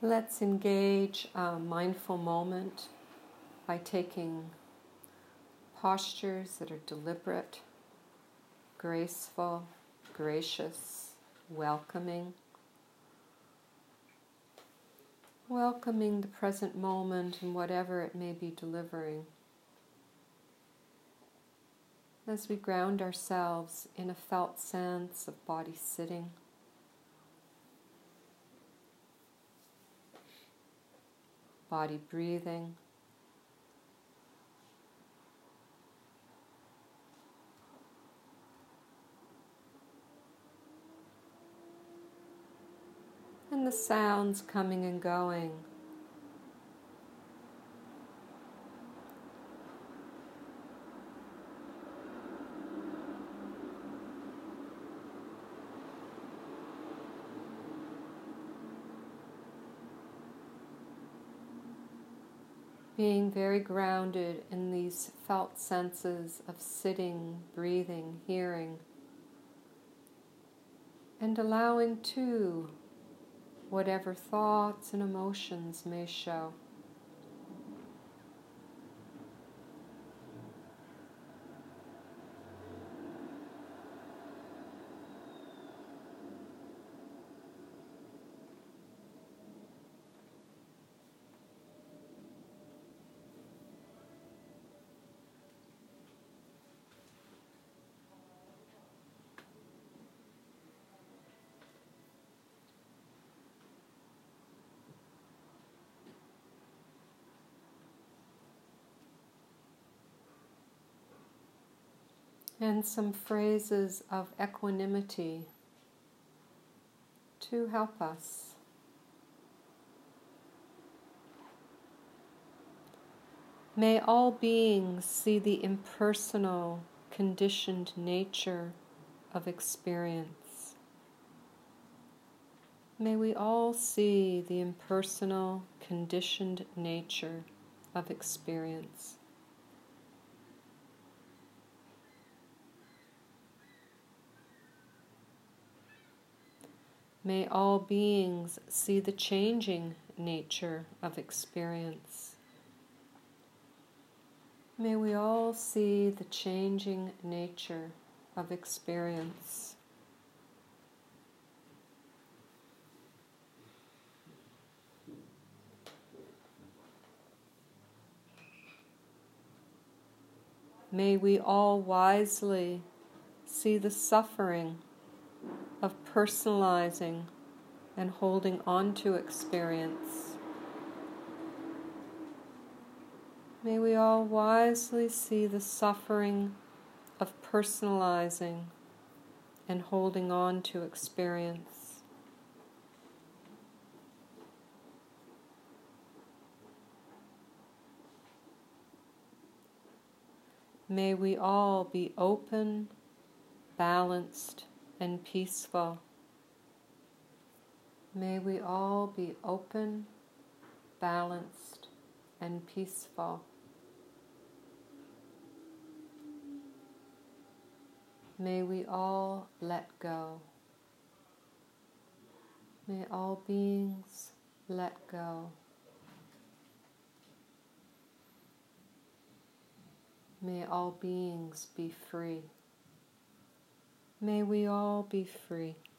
Let's engage a mindful moment by taking postures that are deliberate, graceful, gracious, welcoming. Welcoming the present moment and whatever it may be delivering. As we ground ourselves in a felt sense of body sitting, body breathing, and the sounds coming and going. Being very grounded in these felt senses of sitting, breathing, hearing, and allowing too whatever thoughts and emotions may show. And some phrases of equanimity to help us. May all beings see the impersonal, conditioned nature of experience. May we all see the impersonal, conditioned nature of experience. May all beings see the changing nature of experience. May we all see the changing nature of experience. May we all wisely see the suffering of personalizing and holding on to experience. May we all wisely see the suffering of personalizing and holding on to experience. May we all be open, balanced, and peaceful. May we all be open, balanced, and peaceful. May we all let go. May all beings let go. May all beings be free. May we all be free.